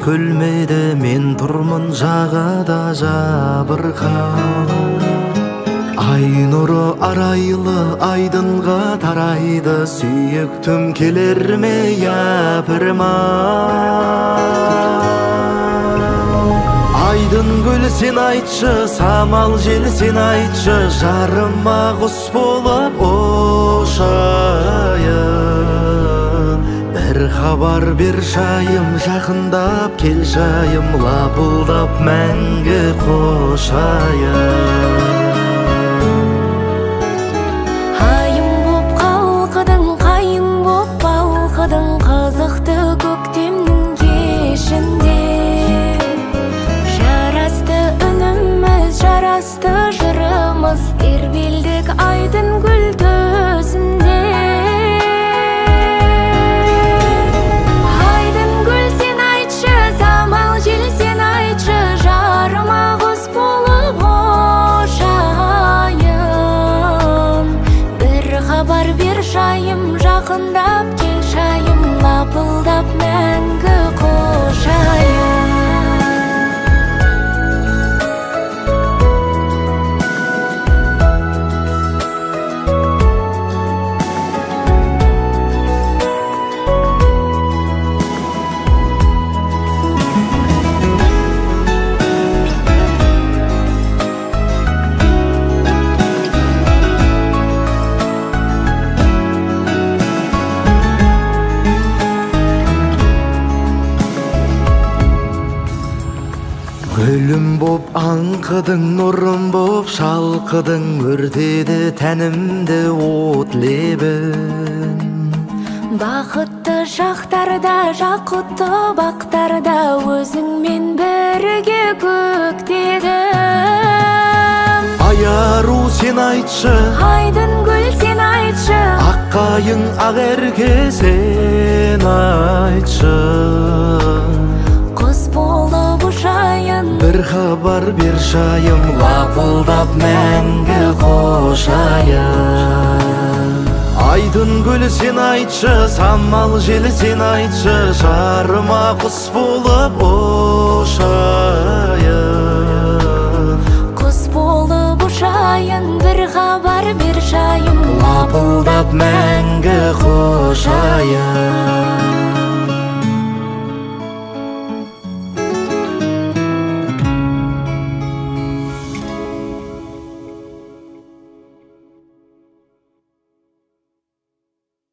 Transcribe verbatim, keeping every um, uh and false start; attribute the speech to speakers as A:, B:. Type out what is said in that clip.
A: көлмеде мен тұрмын жағада жабырқап. Ай нұры арайлы айдынға тарайды, сүйіктім келер ме япырмай. Айдын көл сен айтшы, самал жел сен айтшы, жарыма құс болып ұшайын. Бір хабар бер шайым, жақындап кел шайым, лапылдап мәңгі қошайын.
B: Айым боп қалқыдың, қайың боп балқыдың, қызықты көктемнің кешінде. Жарасты жырымыз, тербелдік айдын гүл төсінде. Айдын гүл сен айтшы, самал жел сен айтшы, жарыма құс болып ұшайын. Бір хабар бер шайым, жақындап кел шайым, лапылдап мәңгі қошайын.
A: Гүлім боп аңқыдың, нұрым боп шалқыдың, өртеді тәнімді от лебін.
B: Бақытты шақтарда, жақұтты бақтарда, өзіңмен бірге көктедім.
A: Аяру сен айтшы,
B: айдын гүл сен айтшы,
A: аққайың ағерге сен айтшы.
B: Құс болып ұшайын,
A: бір хабар бер шайым, лапылдап мәңгі қошайын. Айдын көл сен айтшы, самал жел сен айтшы, жарыма құс болып ұшайын.
B: Құс болып ұшайын, бір хабар бер шайым,
A: лапылдап мәңгі қошайын.